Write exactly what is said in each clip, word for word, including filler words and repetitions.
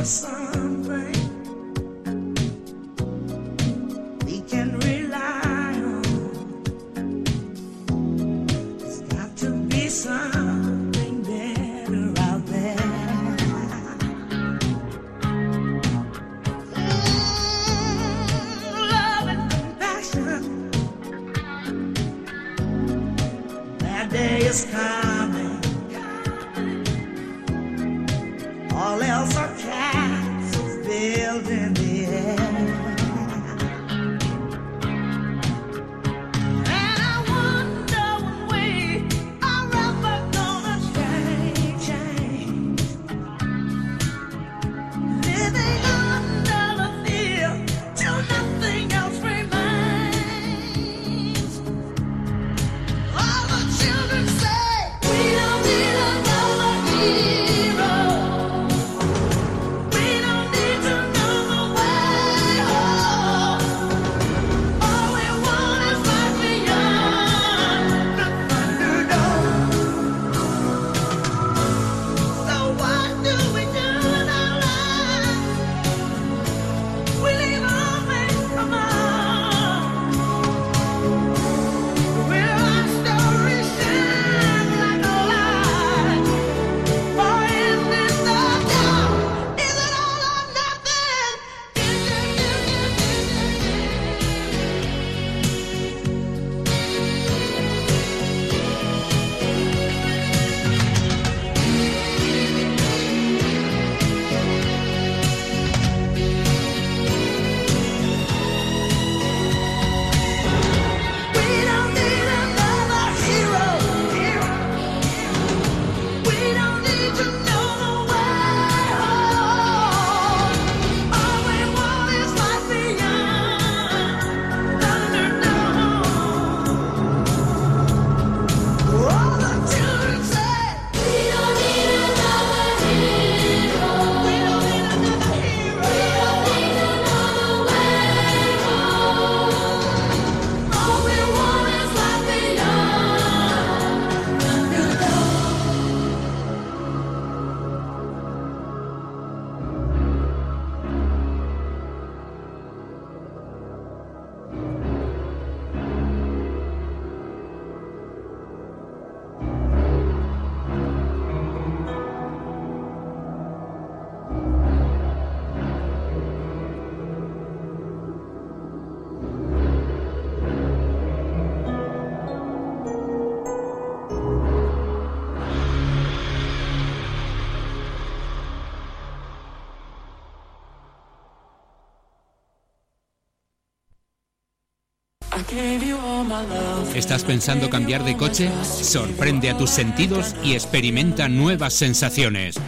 ¿Estás pensando cambiar de coche? Sorprende a tus sentidos y experimenta nuevas sensaciones.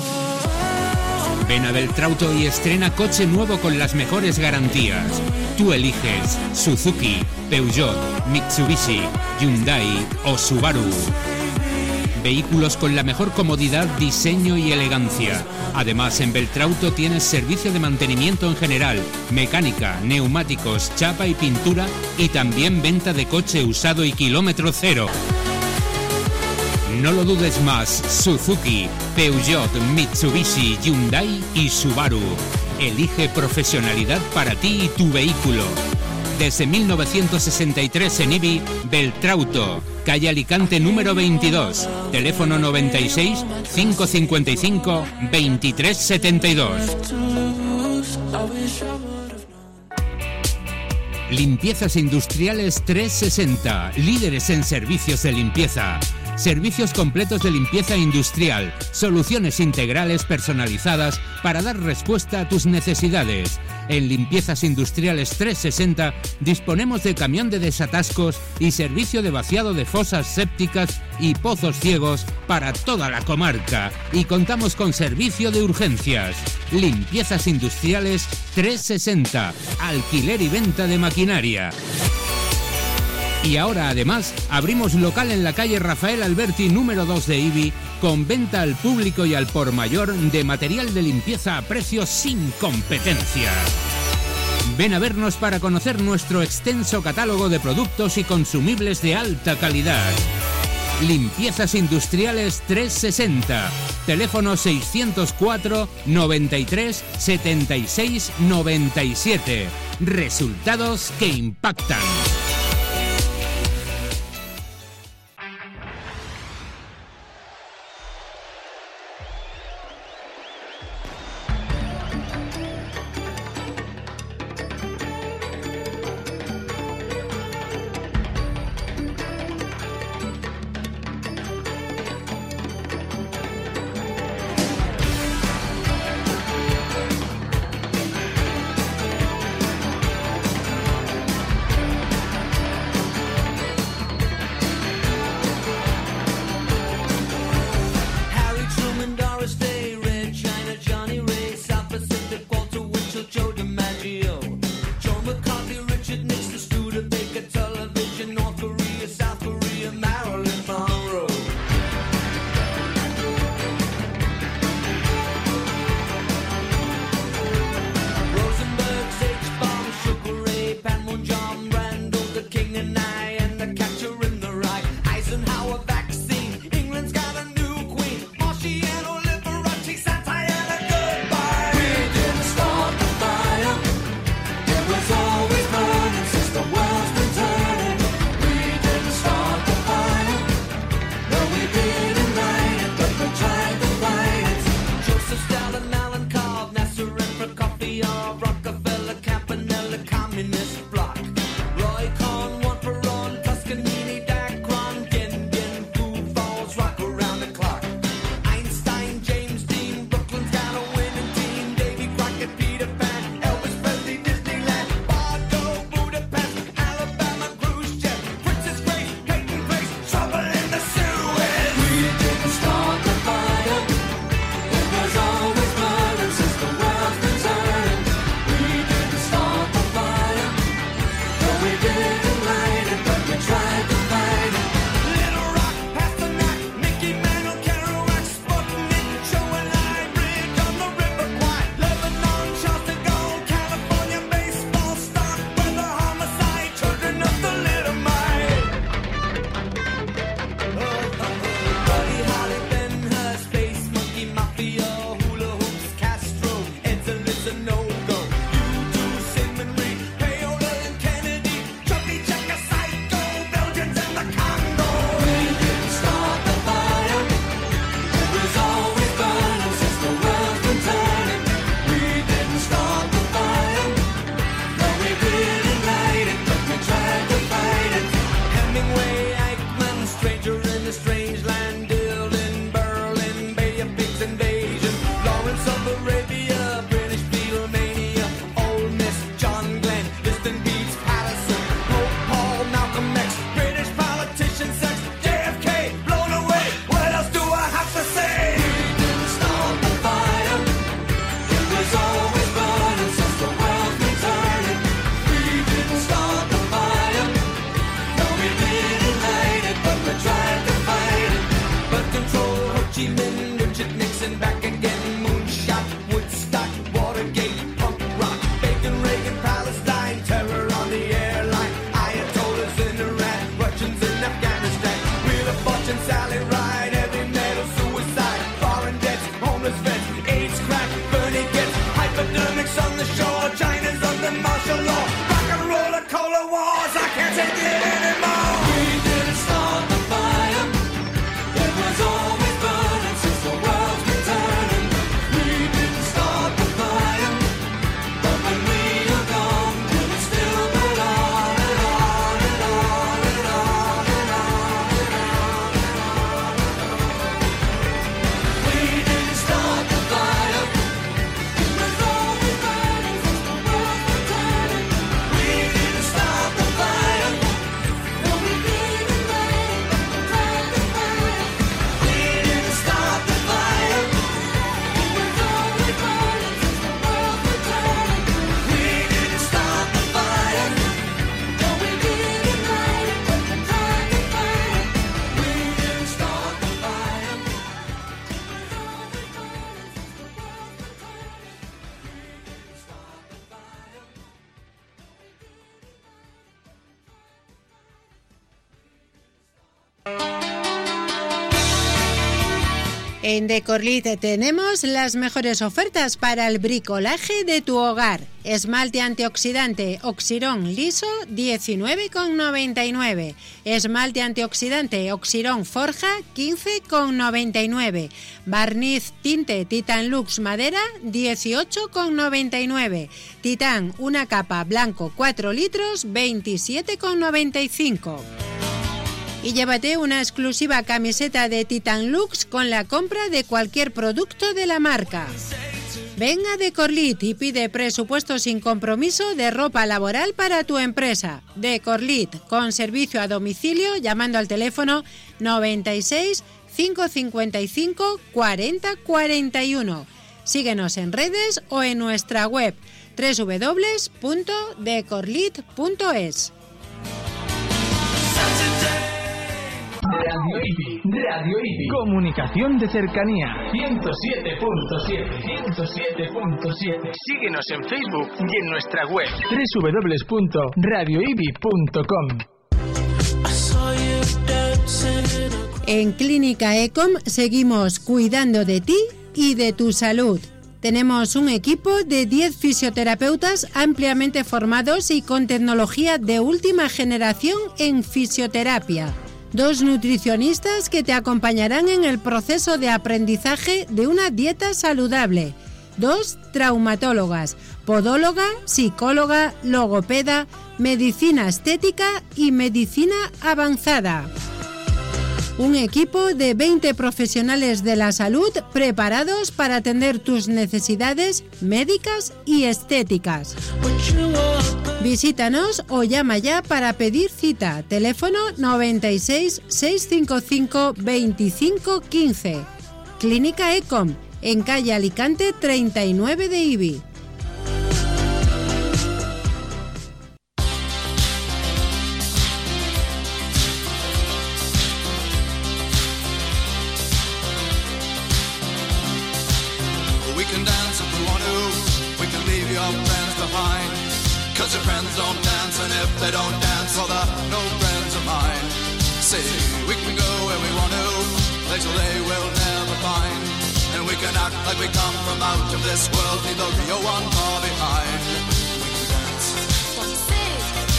Ven a Beltrauto y estrena coche nuevo con las mejores garantías. Tú eliges Suzuki, Peugeot, Mitsubishi, Hyundai o Subaru. Vehículos con la mejor comodidad, diseño y elegancia. Además, en Beltrauto tienes servicio de mantenimiento en general, mecánica, neumáticos, chapa y pintura y también venta de coche usado y kilómetro cero. No lo dudes más, Suzuki, Peugeot, Mitsubishi, Hyundai y Subaru. Elige profesionalidad para ti y tu vehículo. Desde mil novecientos sesenta y tres en Ibi, Beltrauto, calle Alicante número veintidós, teléfono noventa y seis, cinco cincuenta y cinco, veintitrés setenta y dos. Limpiezas Industriales trescientos sesenta, líderes en servicios de limpieza. Servicios completos de limpieza industrial, soluciones integrales personalizadas para dar respuesta a tus necesidades. En Limpiezas Industriales trescientos sesenta disponemos de camión de desatascos y servicio de vaciado de fosas sépticas y pozos ciegos para toda la comarca. Y contamos con servicio de urgencias. Limpiezas Industriales trescientos sesenta, alquiler y venta de maquinaria. Y ahora además abrimos local en la calle Rafael Alberti número dos de Ibi con venta al público y al por mayor de material de limpieza a precios sin competencia. Ven a vernos para conocer nuestro extenso catálogo de productos y consumibles de alta calidad. Limpiezas Industriales trescientos sesenta. Teléfono seiscientos cuatro noventa y tres setenta y seis noventa y siete. Resultados que impactan. En Decorlit tenemos las mejores ofertas para el bricolaje de tu hogar. Esmalte antioxidante Oxirón liso diecinueve con noventa y nueve. Esmalte antioxidante Oxirón Forja quince con noventa y nueve. Barniz tinte Titan Lux madera dieciocho con noventa y nueve. Titán una capa blanco cuatro litros veintisiete con noventa y cinco. Y llévate una exclusiva camiseta de Titan Lux con la compra de cualquier producto de la marca. Ven a Decorlit y pide presupuesto sin compromiso de ropa laboral para tu empresa. Decorlit, con servicio a domicilio llamando al teléfono noventa y seis, cinco cincuenta y cinco, cuarenta cuarenta y uno. Síguenos en redes o en nuestra web doble u doble u doble u punto decorlit punto es. Radio I B I, Radio I B I. Comunicación de cercanía. ciento siete punto siete, ciento siete punto siete. Síguenos en Facebook y en nuestra web doble u doble u doble u punto radio i b i punto com. En Clínica Ecom seguimos cuidando de ti y de tu salud. Tenemos un equipo de diez fisioterapeutas ampliamente formados y con tecnología de última generación en fisioterapia. Dos nutricionistas que te acompañarán en el proceso de aprendizaje de una dieta saludable. Dos traumatólogas, podóloga, psicóloga, logopeda, medicina estética y medicina avanzada. Un equipo de veinte profesionales de la salud preparados para atender tus necesidades médicas y estéticas. Visítanos o llama ya para pedir cita. Teléfono noventa y seis, seiscientos cincuenta y cinco, veinticinco quince. Clínica Ecom, en calle Alicante treinta y nueve de I B I. Cause your friends don't dance, and if they don't dance, well, they're no friends of mine. See, we can go where we want to, places they will never find. And we can act like we come from out of this world, leave the real one far behind. We can dance. What you say?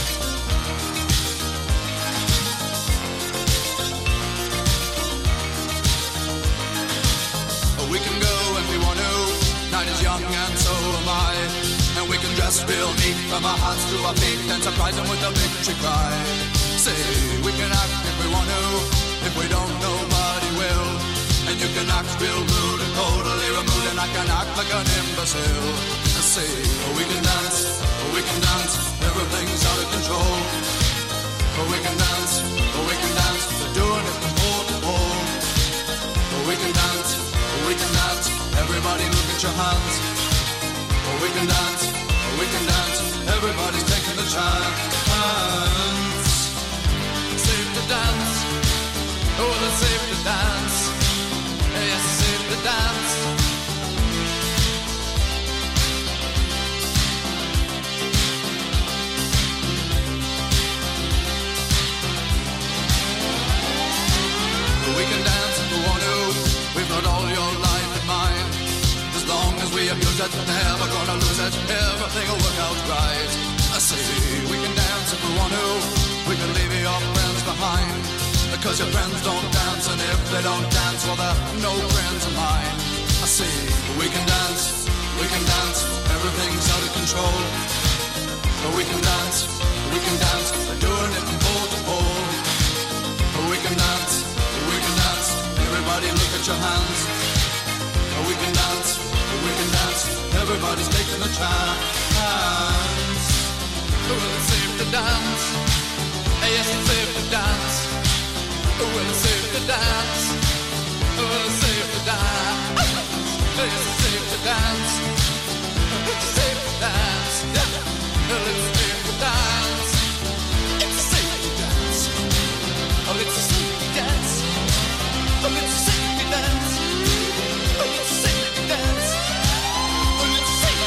We can go if we want to, night is young and so am I. And we can dress real neat from our hearts to our feet and surprise them with a victory cry. Say, we can act if we want to, if we don't, nobody will. And you can act real rude and totally removed, and I can act like an imbecile. And say, oh, we can dance, oh, we can dance, everything's out of control. Oh, we can dance, oh, we can dance, they're doing it from pole to pole. Oh, we can dance, oh, we can dance, everybody look at your hands. Oh, we can dance, oh, we can dance, everybody's taking the chance. Safe to dance, oh, it's safe to dance. Yes, it's safe to dance. Oh, we can dance if we want to, we've got all your life in mind. As long as we abuse it, never gonna lose it, everything will work out right. I say, we can dance if we want to, we can leave your friends behind. Because your friends don't dance, and if they don't dance, well, they're no friends of mine. I say, we can dance, we can dance, everything's out of control. But we can dance, we can dance, they're doing it from pole to pole. But we can dance, we can dance, everybody look at your hands. But we can dance, we can dance, everybody's taking a chance. Well, it's safe to dance, yes, it's safe to dance. Well, it's safe to dance, well, it's safe to dance. Yes, it's safe to dance, it's safe to dance. Well, it's safe to dance, it's safe to dance. Oh, it's safe to dance, oh, it's safe to dance. Oh, it's safe to dance, oh, it's safe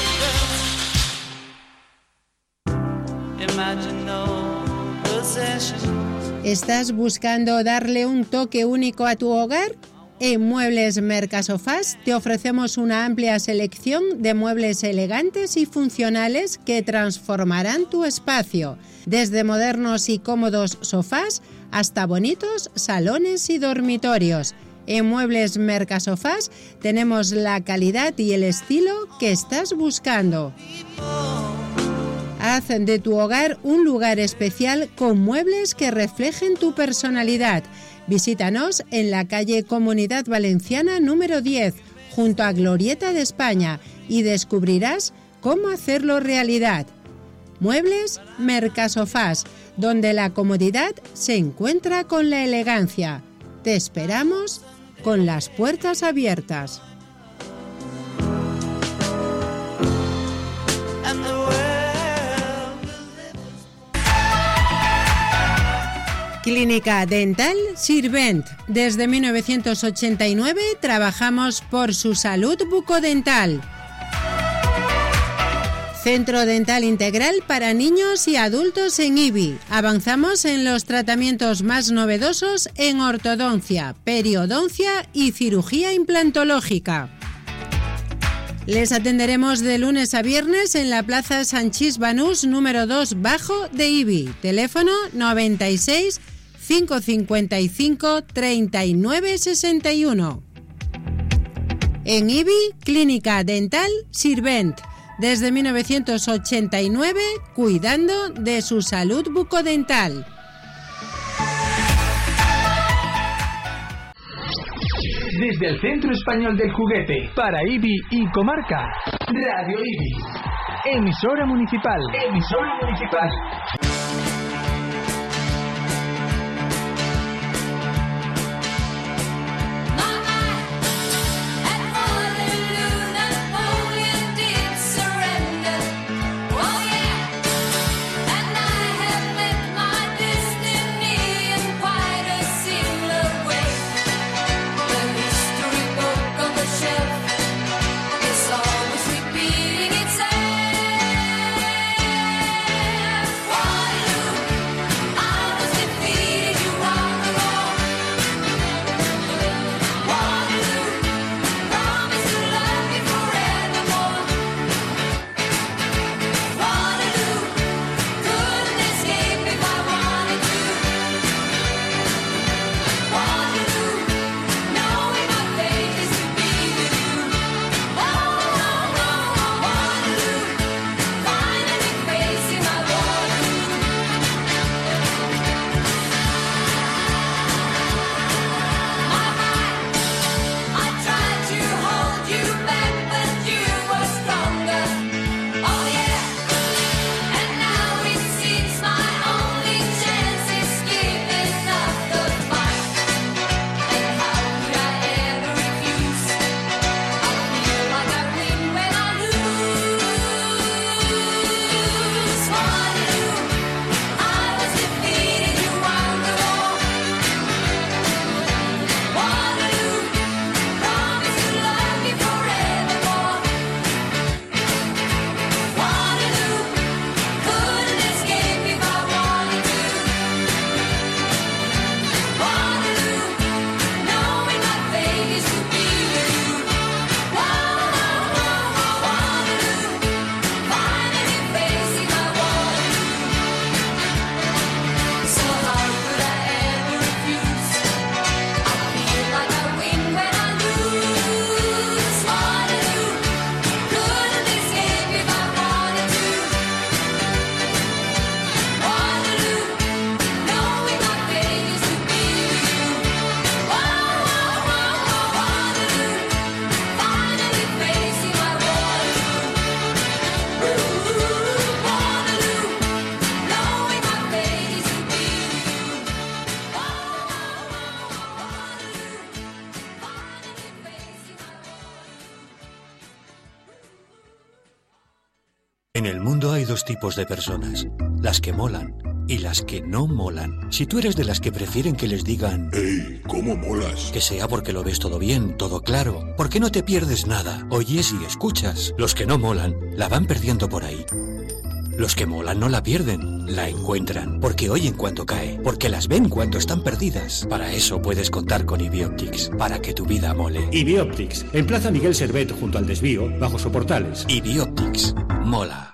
to dance. Imagine no possession. ¿Estás buscando darle un toque único a tu hogar? En Muebles Mercasofás te ofrecemos una amplia selección de muebles elegantes y funcionales que transformarán tu espacio, desde modernos y cómodos sofás hasta bonitos salones y dormitorios. En Muebles Mercasofás tenemos la calidad y el estilo que estás buscando. Haz de tu hogar un lugar especial con muebles que reflejen tu personalidad. Visítanos en la calle Comunidad Valenciana número diez, junto a Glorieta de España, y descubrirás cómo hacerlo realidad. Muebles Mercasofás, donde la comodidad se encuentra con la elegancia. Te esperamos con las puertas abiertas. Clínica Dental Sirvent. Desde mil novecientos ochenta y nueve trabajamos por su salud bucodental. Centro Dental Integral para niños y adultos en I B I. Avanzamos en los tratamientos más novedosos en ortodoncia, periodoncia y cirugía implantológica. Les atenderemos de lunes a viernes en la Plaza Sanchís Banús número dos bajo de I B I. Teléfono noventa y seis, cinco cincuenta y cinco, treinta y nueve sesenta y uno. En I B I, Clínica Dental Sirvent. Desde mil novecientos ochenta y nueve, cuidando de su salud bucodental. Desde el Centro Español del Juguete, para I B I y comarca, Radio I B I. Emisora municipal. Emisora municipal. En el mundo hay dos tipos de personas, las que molan y las que no molan. Si tú eres de las que prefieren que les digan ¡Ey, cómo molas! Que sea porque lo ves todo bien, todo claro, porque no te pierdes nada, oyes y escuchas. Los que no molan la van perdiendo por ahí. Los que molan no la pierden, la encuentran, porque oyen cuando cae, porque las ven cuando están perdidas. Para eso puedes contar con Ibioptics, para que tu vida mole. Ibioptics, en Plaza Miguel Servet, junto al desvío, bajo soportales. Ibioptics, mola.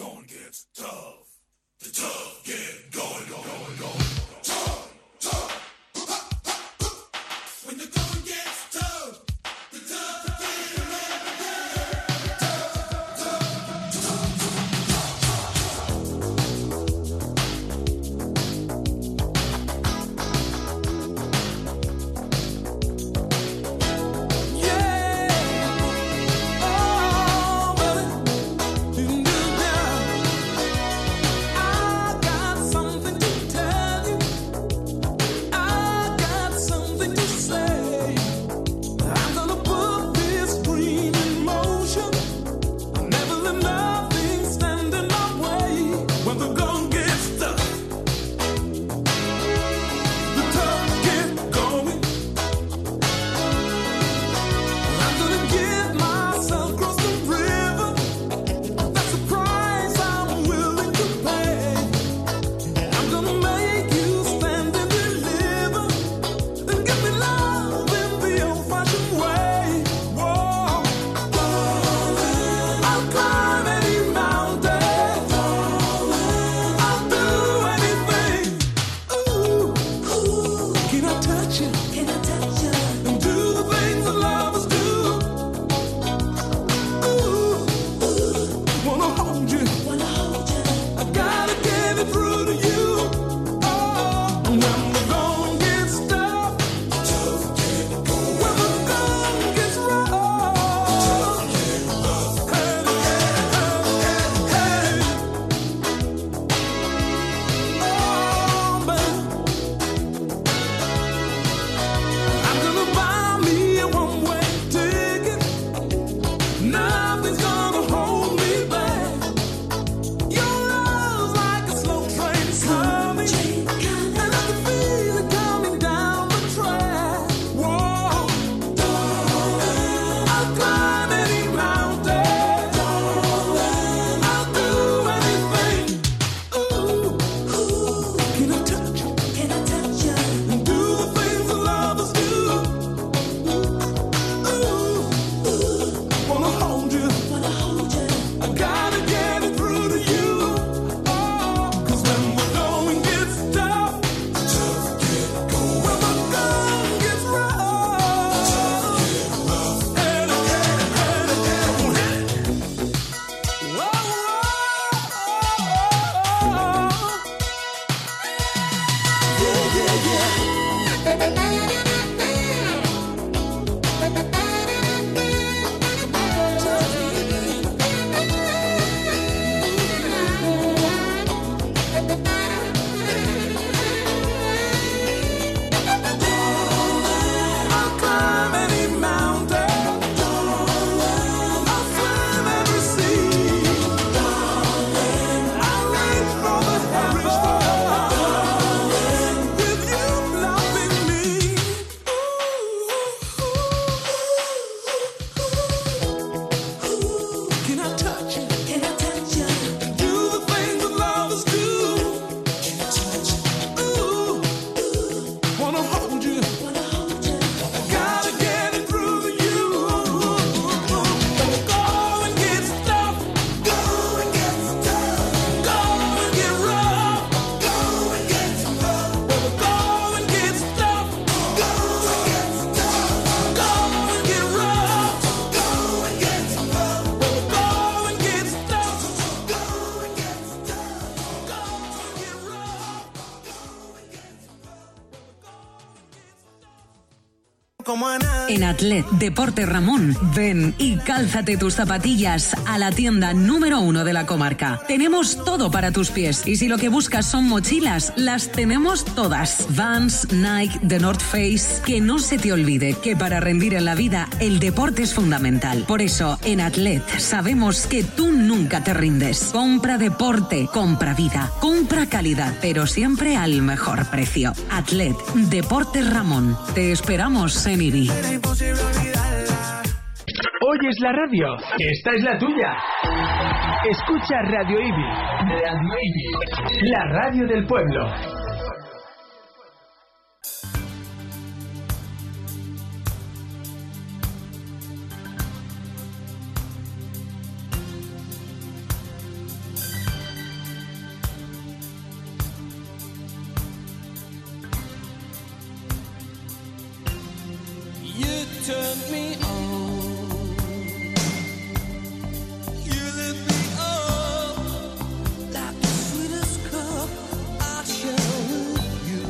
En Atlet Deporte Ramón, ven y cálzate tus zapatillas a la tienda número uno de la comarca. Tenemos todo para tus pies y si lo que buscas son mochilas, las tenemos todas. Vans, Nike, The North Face. Que no se te olvide que para rendir en la vida el deporte es fundamental. Por eso, en Atlet sabemos que tú nunca te rindes. Compra deporte, compra vida, compra calidad, pero siempre al mejor precio. Atlet Deporte Ramón. Te esperamos en Ibi. oyes la radio? Esta es la tuya. Escucha Radio Ibi. Radio Ibi, la radio del pueblo. Turn me on. You lit me up like the sweetest cup I share with you.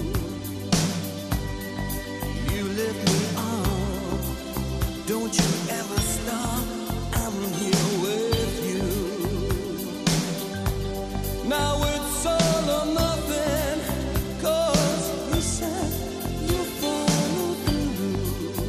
You lit me up. Don't you ever stop. I'm here with you. Now it's all or nothing. 'Cause you said you follow through.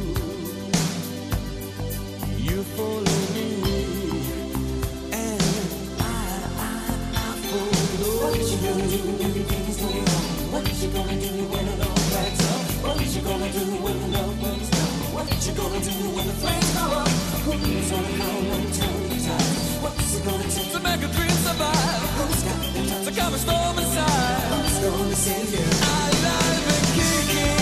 You follow me, and I, I, I follow. What you gonna do when the things go wrong? What you gonna do when it all backs up? What you gonna do when the love burns down? What you gonna do when the flames go up? Who's gonna come when the time is out? What's it gonna take to make a dream survive? Who's got the time to calm a storm inside? Who's gonna save you? I live and kicking.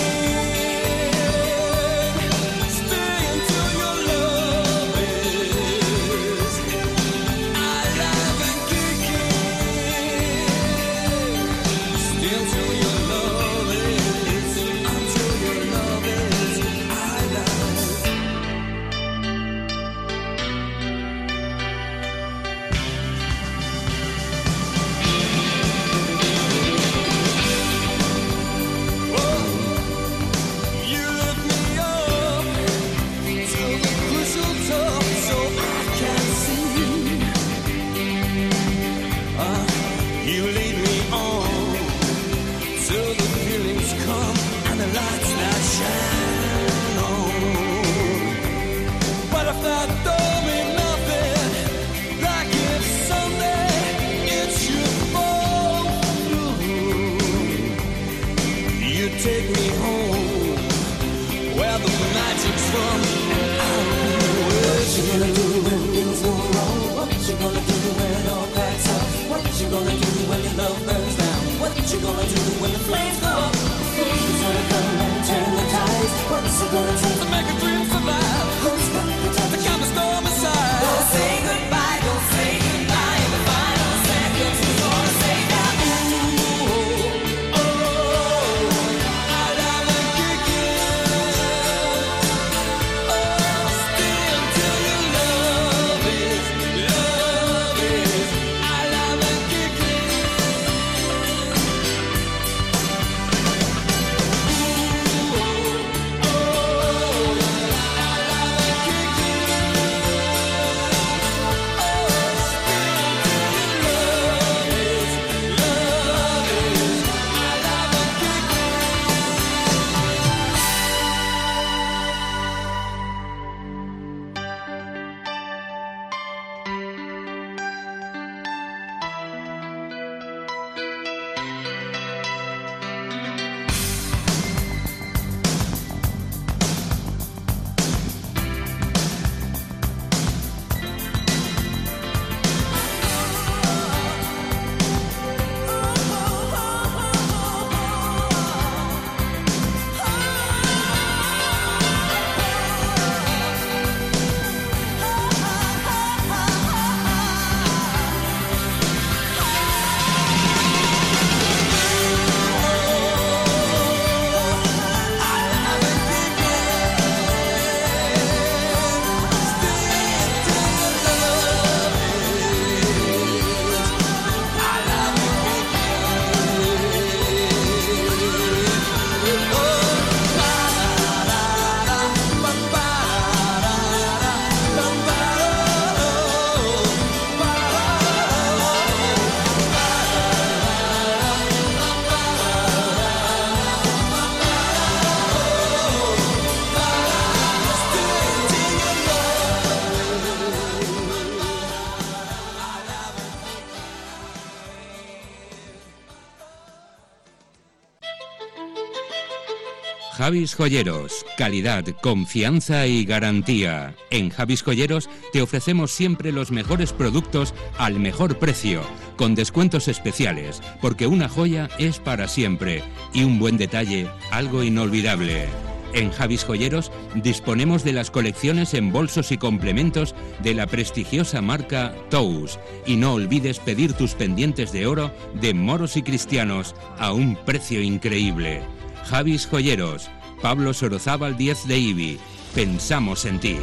Javis Joyeros, calidad, confianza y garantía. En Javis Joyeros te ofrecemos siempre los mejores productos al mejor precio, con descuentos especiales, porque una joya es para siempre y un buen detalle, algo inolvidable. En Javis Joyeros disponemos de las colecciones en bolsos y complementos de la prestigiosa marca Tous. Y no olvides pedir tus pendientes de oro de moros y cristianos a un precio increíble. Javis Joyeros, Pablo Sorozábal diez de Ibi. Pensamos en ti.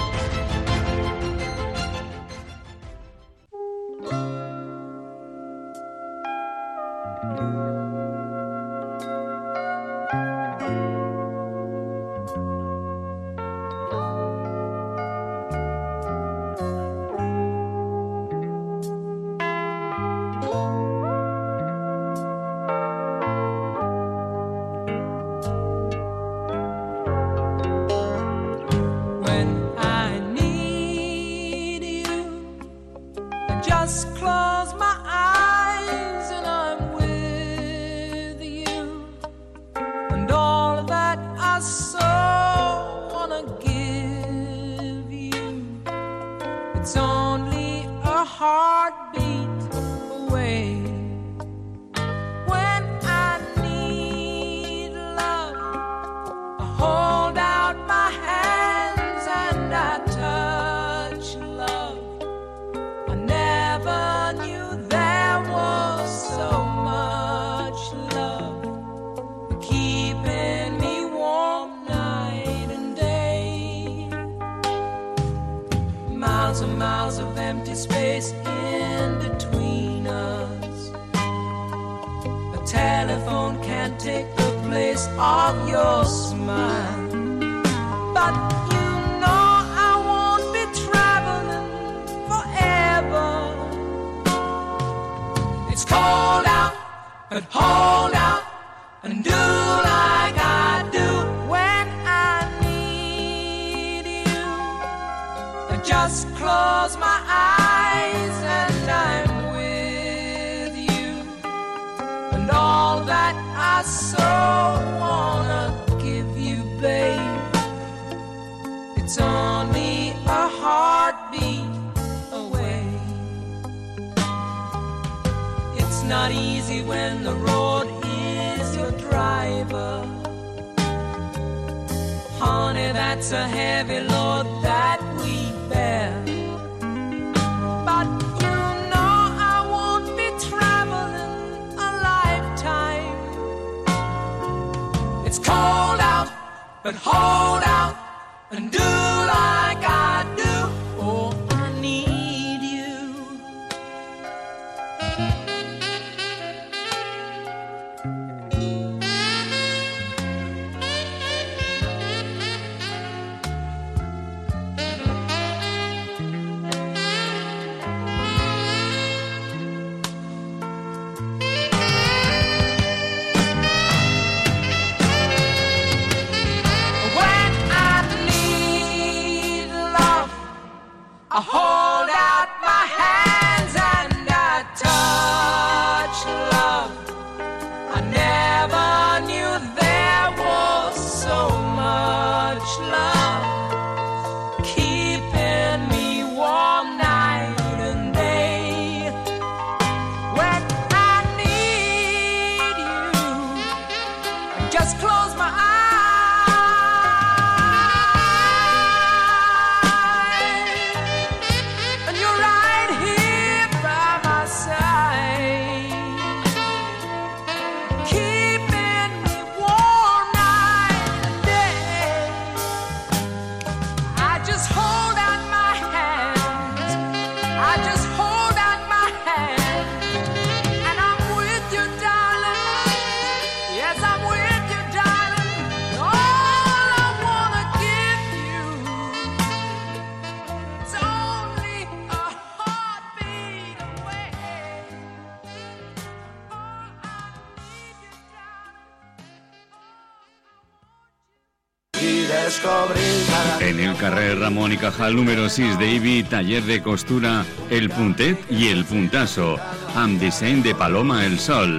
En el carrer Ramón y Cajal número sis de Ibi, taller de costura El Puntet i el Puntasso, amb disseny de Paloma el Sol.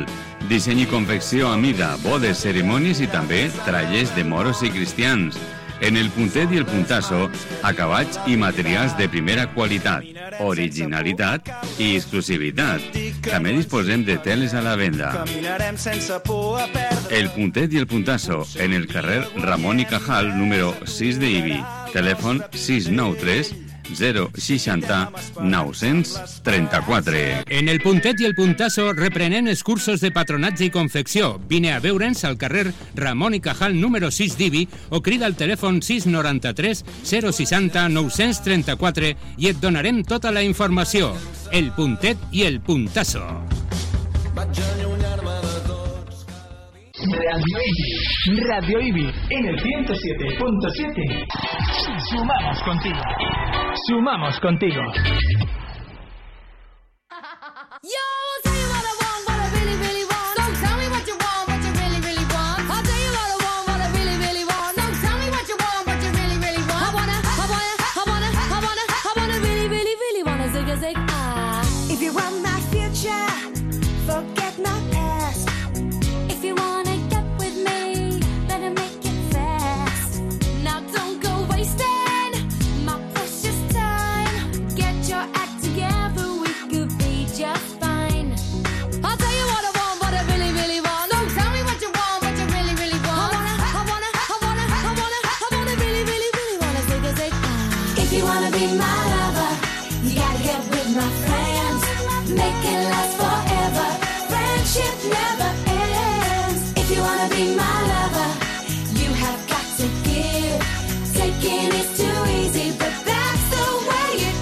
Disseny i confecció a mida, bodes, cerimònies i també trallers de moros i cristians. En el Puntet i el Puntasso, acabats i materials de primera qualitat, originalitat i exclusivitat. També disposem de teles a la venda. El Puntet i el Puntasso, en el carrer Ramón y Cajal, número sis de Ibi. Telèfon sis nou tres zero seixanta nou-cents trenta-quatre. En el Puntet i el Puntasso reprenem els cursos de patronatge i confecció. Vine a veure'ns al carrer Ramón y Cajal número sis d'Ibi o crida al telèfon sis noranta-tres zero seixanta nou-cents trenta-quatre i et donarem tota la informació. El Puntet i el Puntasso. Radio Ibi, Radio Ibi, en el ciento siete punto siete. Sumamos contigo. Sumamos contigo. Yo, I'll tell you what I want, what I really, really want. Don't tell me what you want, what you really, really want. I'll tell you what I want, what I really, really want. Don't tell me what you want, what you really, really want. I wanna, I wanna, I wanna, I wanna, I wanna really, really, really wanna zig a zig ah. If you want my future, forget my past. If you wanna get with me, better make it fast. Now don't go wasting my precious time. Get your act together, we could be just fine. I'll tell you what I want, what I really, really want. Don't tell me what you want, what you really, really want. I wanna, I wanna, I wanna, I wanna, I wanna really, really, really wanna zig a zig ah. If you wanna be my lover, you gotta get with my friends. Make it last forever. Friendship never ends. If you wanna be my lover, you have got to give. Taking is too easy, but that's the way it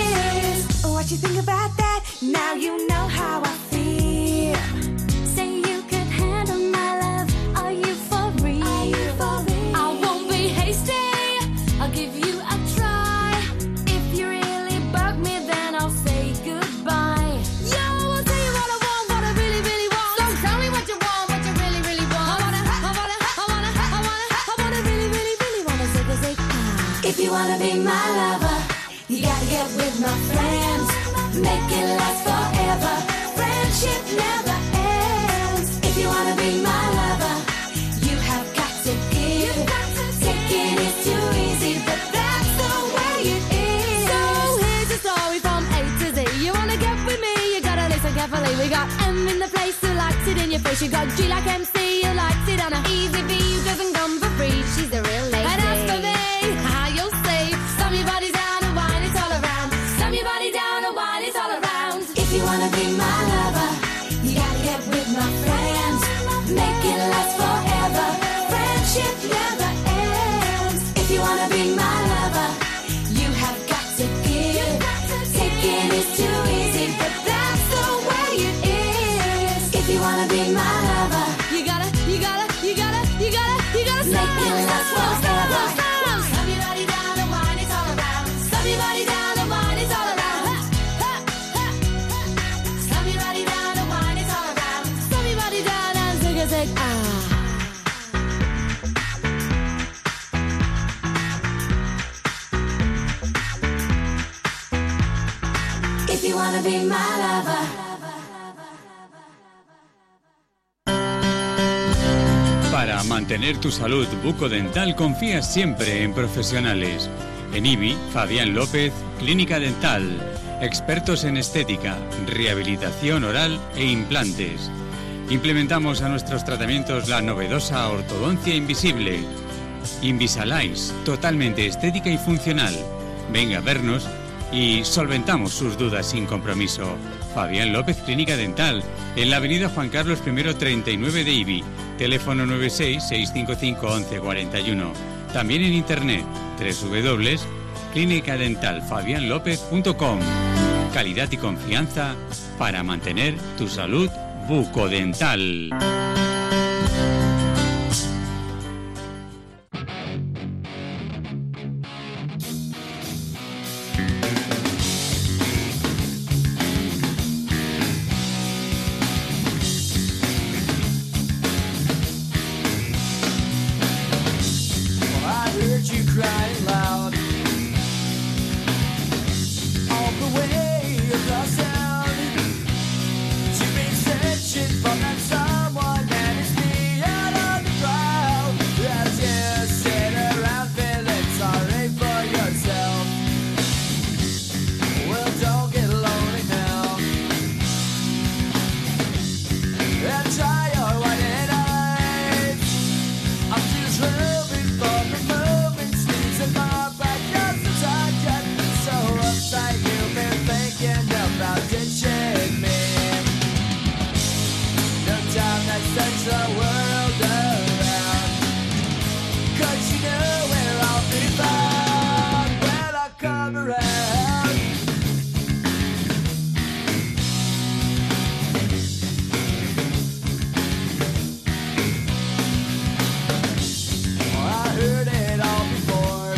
is. What you think about that? Now you know how I feel. Say you could handle my love. Are you for real? Are you for real? I won't be hasty. I'll give you a try. If you really bug me, then I'll say goodbye. Yo, I'll tell you what I want, what I really, really want. Don't tell me what you want, what you really, really want. I wanna, I wanna, I wanna, I wanna, I wanna really, really, really wanna zig a zig ah. If you wanna be my lover, you gotta get with my friends. Make it last forever. Friendship never ends. If you wanna be my lover, you have got to give. Taking is too easy, but that's the way it is. So here's a story from A to Z. You wanna get with me, you gotta listen carefully. We got M in the place who likes it in your face. You got G like M C who likes it on a easy B who doesn't come for free. She's a real lady. And as for me, how you'll say, slam your body down and wine it all around. Slam your body down and wine it all around. If you wanna be my lover, you gotta get with my friends. Make it last forever. Friendship never ends. If you wanna be my lover, you have got to give. Taking is too easy, but that's the way it is. If you wanna be my lover, You gotta, you gotta, you gotta, you gotta, you gotta make it last forever. Slam your body down and wine it all around. Slam your body down and wine it all around. Ha, ha, ha. Slam your body down and wine it all around. Slam your body down and zig a zig ah. If you wanna be my lover. Para mantener tu salud bucodental confías siempre en profesionales. En Ibi, Fabián López, Clínica Dental. Expertos en estética, rehabilitación oral e implantes. Implementamos a nuestros tratamientos la novedosa ortodoncia invisible. Invisalign, totalmente estética y funcional. Venga a vernos y solventamos sus dudas sin compromiso. Fabián López, Clínica Dental, en la avenida Juan Carlos I treinta y nueve de Ibi. Teléfono nueve seis seis cinco cinco once cuarenta y uno. También en internet doble u doble u doble u punto clínica dental fabián lópez punto com. Calidad y confianza para mantener tu salud bucodental. From that side come around. I heard it all before.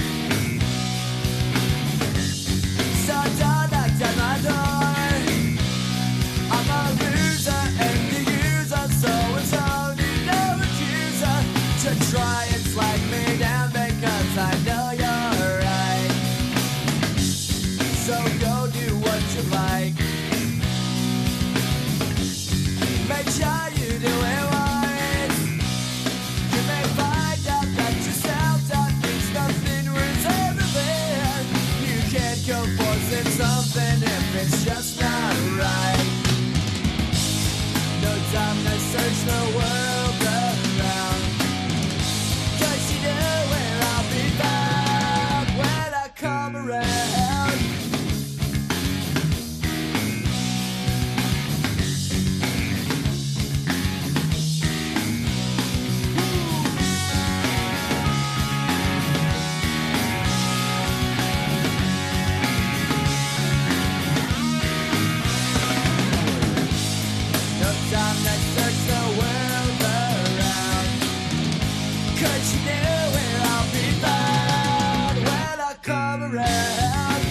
Someone knocked at my door. I'm a loser and the user, so and so need no accuser to try and flag me down because I know you're right. So go do what you like. Make sure you do it right. You may find out that yourself that means nothing was everything. You can't go forcing something if it's just not right. No time to search the world around. Cause you know where I'll be found when I come around. No time to search the world around. Cause you know where I'll be found when I come around.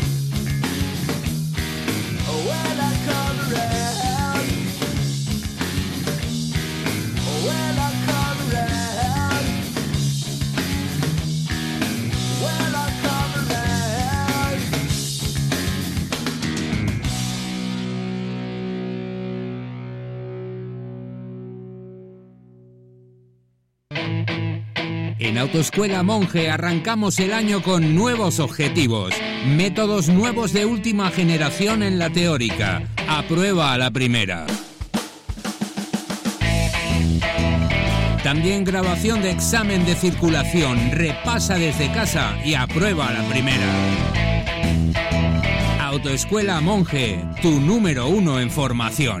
When I come around. When I come around. When I come around. En Autoescuela Monge arrancamos el año con nuevos objetivos, métodos nuevos de última generación en la teórica. Aprueba a la primera. También grabación de examen de circulación, repasa desde casa y aprueba a la primera. Autoescuela Monge, tu número uno en formación.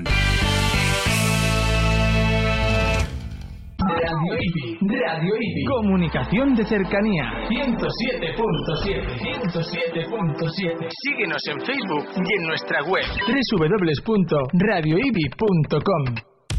Radio Ibi, Radio Ibi, comunicación de cercanía, ciento siete punto siete, ciento siete punto siete. Síguenos en Facebook y en nuestra web, doble u doble u doble u punto radio ibi punto com.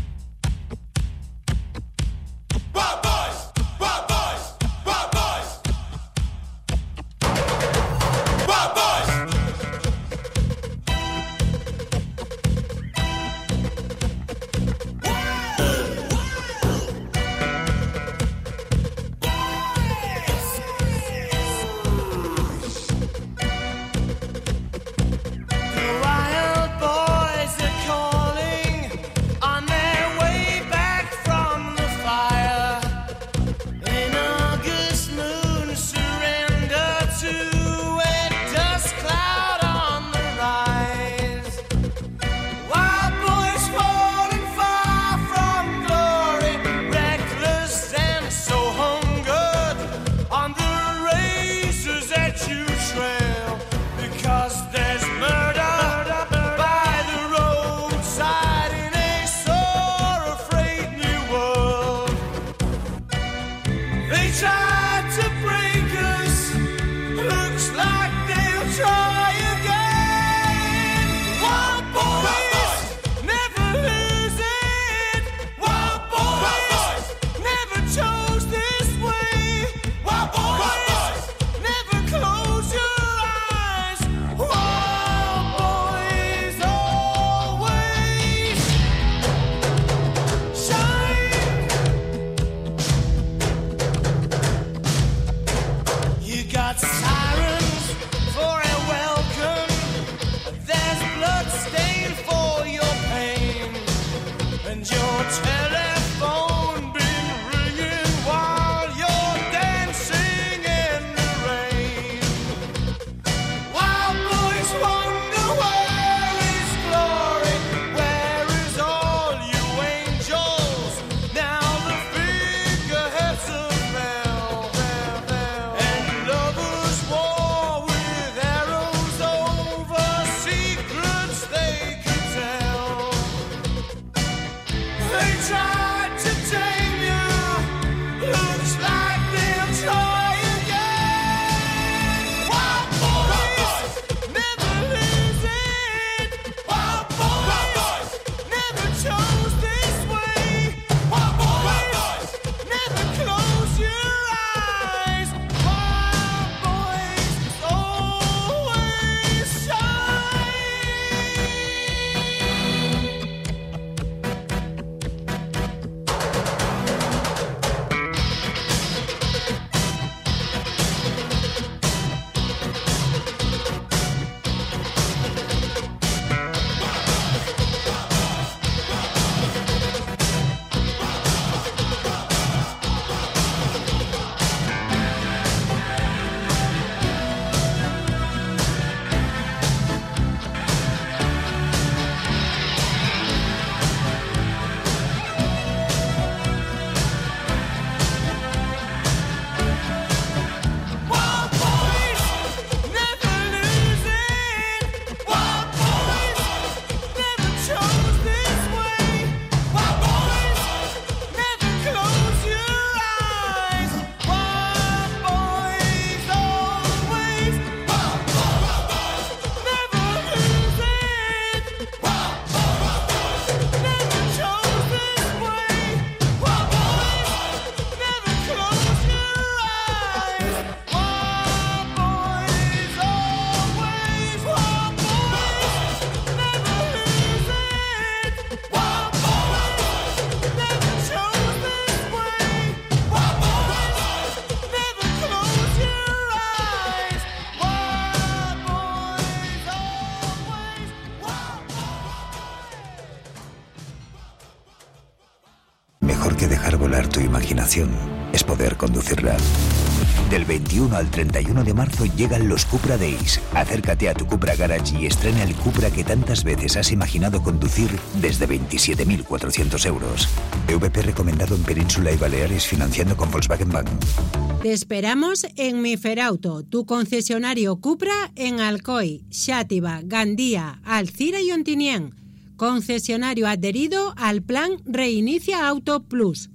Wild boys are calling on their way back from the fire. An August moon surrender to a dust cloud on the rise. Wild boys falling far from glory, reckless and so hungered on the razors that you trail, because there's murder by the roadside in a sore afraid new world. They tried to break us, looks like they'll try again. Wild boys never lose it. Wild boys never chose this way. Wild boys never close your eyes. Wild boys always shine. You got sirens for a well controlar tu imaginación es poder conducirla. Del veintiuno al treinta y uno de marzo llegan los Cupra Days. Acércate a tu Cupra Garage y estrena el Cupra que tantas veces has imaginado conducir desde veintisiete mil cuatrocientos euros. E V P recomendado en Península y Baleares, financiando con Volkswagen Bank. Te esperamos en Miferauto, tu concesionario Cupra en Alcoy, Xàtiva, Gandía, Alcira y Ontinyent. Concesionario adherido al plan Reinicia Auto Plus.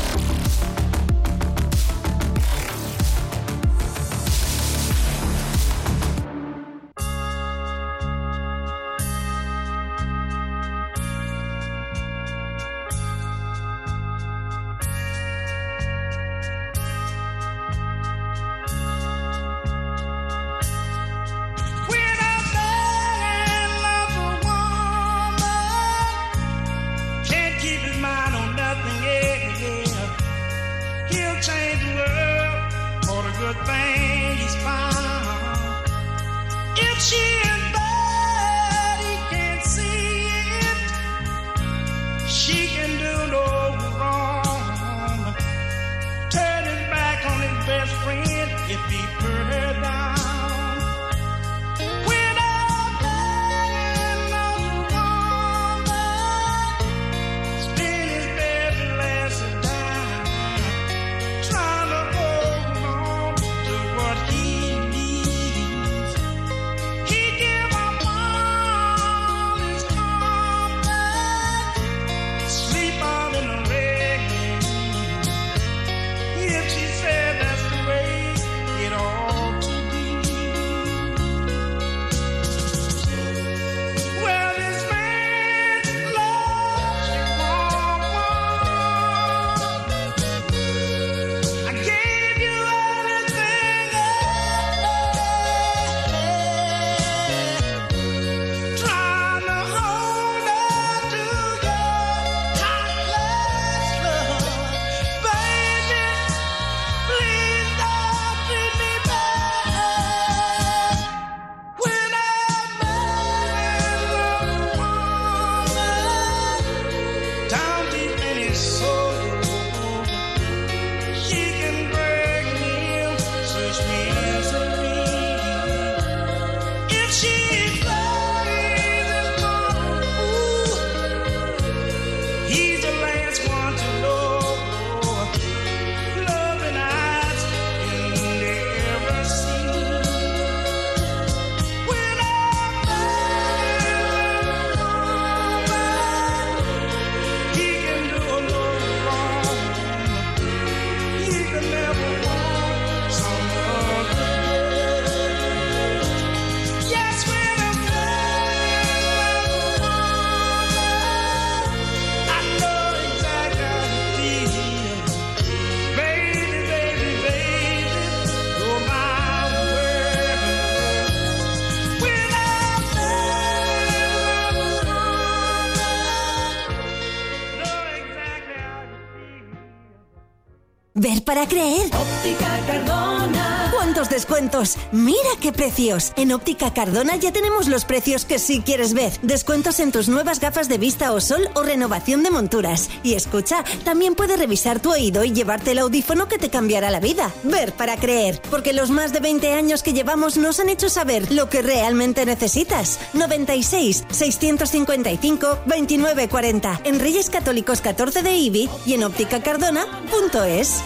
Ver para creer. Óptica Cardona. ¿Cuántos descuentos? ¡Mira qué precios! En Óptica Cardona ya tenemos los precios que sí quieres ver. Descuentos en tus nuevas gafas de vista o sol o renovación de monturas. Y escucha, también puedes revisar tu oído y llevarte el audífono que te cambiará la vida. Ver para creer. Porque los más de veinte años que llevamos nos han hecho saber lo que realmente necesitas. noventa y seis, seiscientos cincuenta y cinco, veintinueve cuarenta. En Reyes Católicos catorce de I B I y en óptica cardona punto es.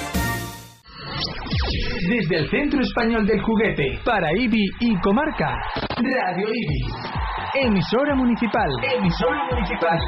Desde el Centro Español del Juguete, para I B I y comarca, Radio I B I. Emisora municipal. Emisora municipal.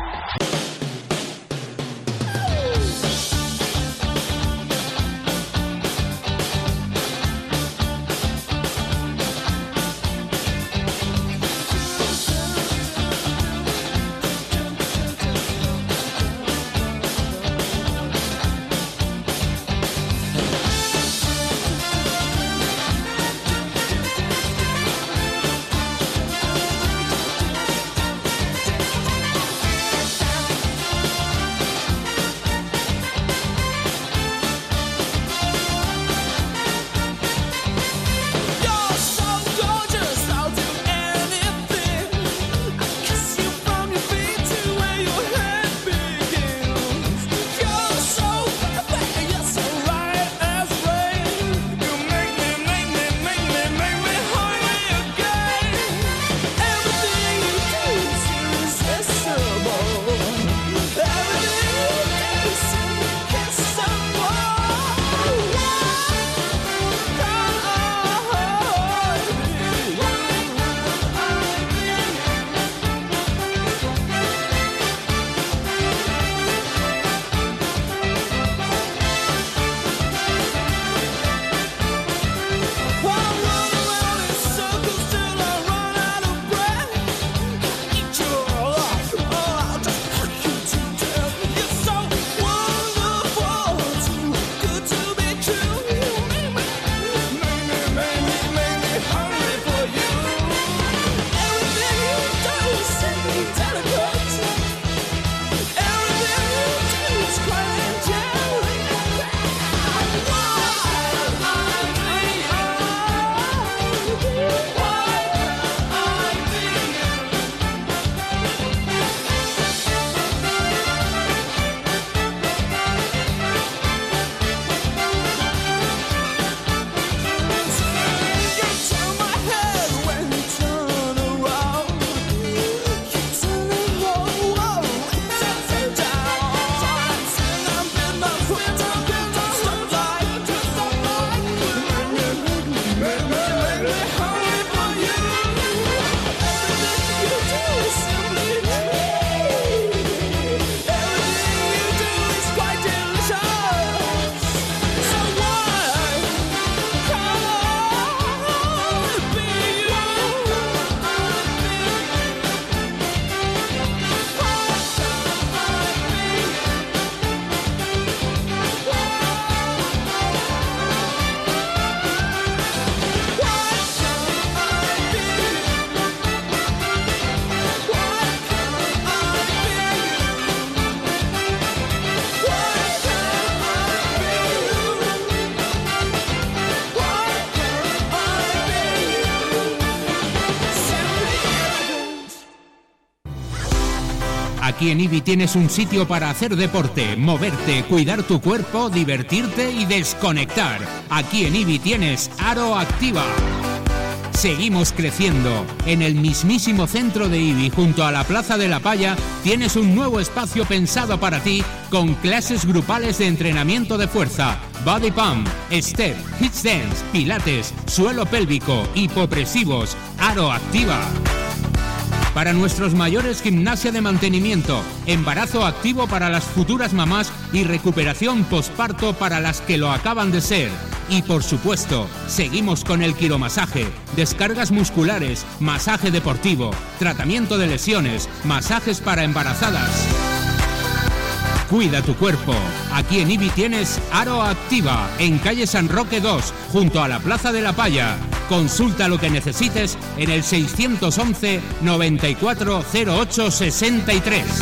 Aquí en IBI tienes un sitio para hacer deporte, moverte, cuidar tu cuerpo, divertirte y desconectar. Aquí en IBI tienes Aro Activa. Seguimos creciendo. En el mismísimo centro de IBI, junto a la Plaza de la Palla, tienes un nuevo espacio pensado para ti con clases grupales de entrenamiento de fuerza, body pump, step, hip dance, pilates, suelo pélvico, hipopresivos. Aro Activa. Para nuestros mayores, gimnasia de mantenimiento, embarazo activo para las futuras mamás y recuperación posparto para las que lo acaban de ser. Y por supuesto, seguimos con el quiromasaje, descargas musculares, masaje deportivo, tratamiento de lesiones, masajes para embarazadas. Cuida tu cuerpo. Aquí en IBI tienes Aro Activa, en calle San Roque dos, junto a la Plaza de la Palla. Consulta lo que necesites en el seiscientos once noventa y cuatro cero ocho sesenta y tres.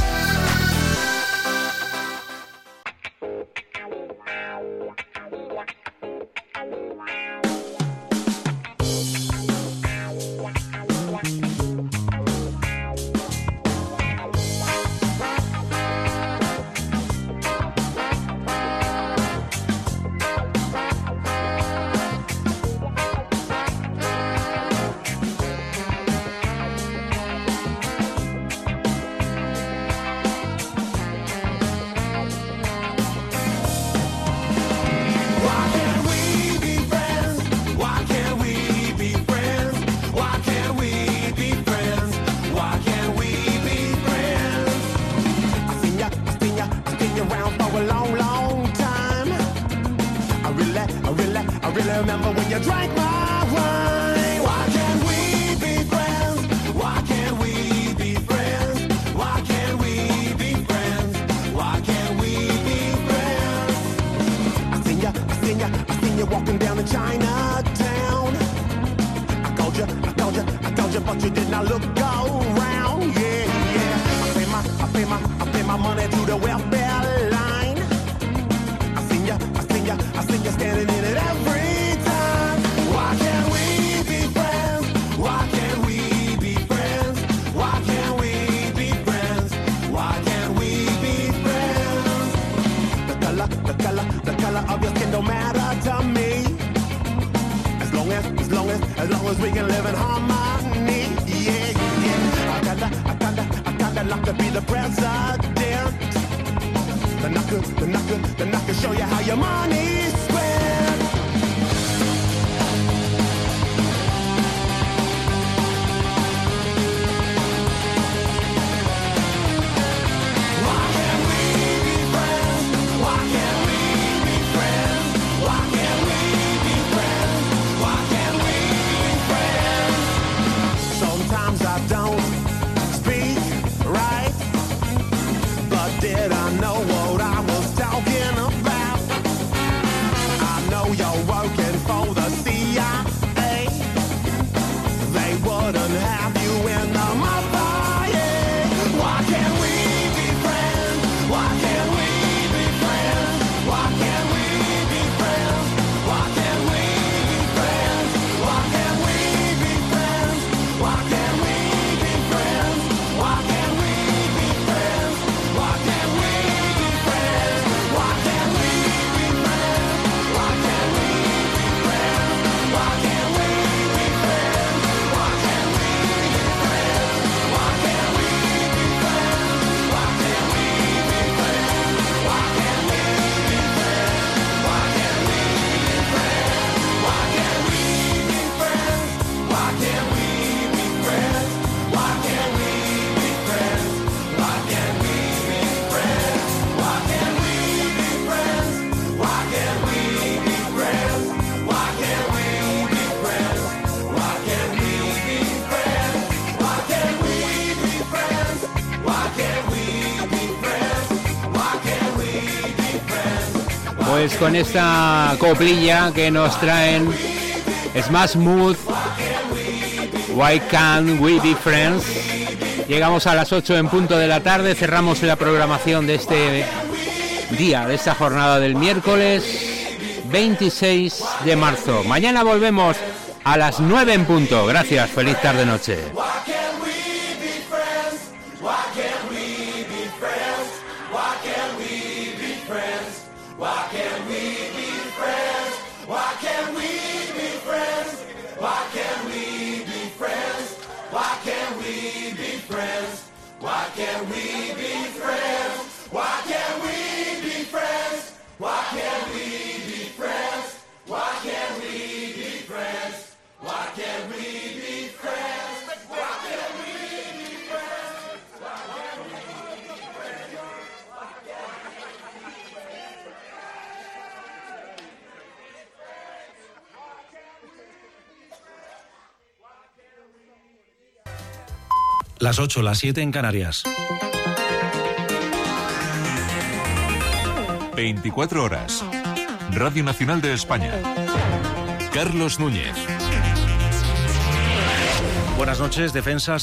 Pues con esta coplilla que nos traen Smash Mouth, Why Can't We Be Friends, llegamos a las ocho en punto de la tarde, cerramos la programación de este día, de esta jornada del miércoles veintiséis de marzo. Mañana volvemos a las nueve en punto. Gracias, feliz tarde-noche. Why can't we be friends? Why can't we be we be friends? Why can't we be friends? Why can't we be friends? Why can't we be friends? Why can't we be friends? Why can't we be friends? Why can't we be friends? Why can't we be friends? Las ocho, las siete en Canarias. veinticuatro horas. Radio Nacional de España. Carlos Núñez. Buenas noches, defensas.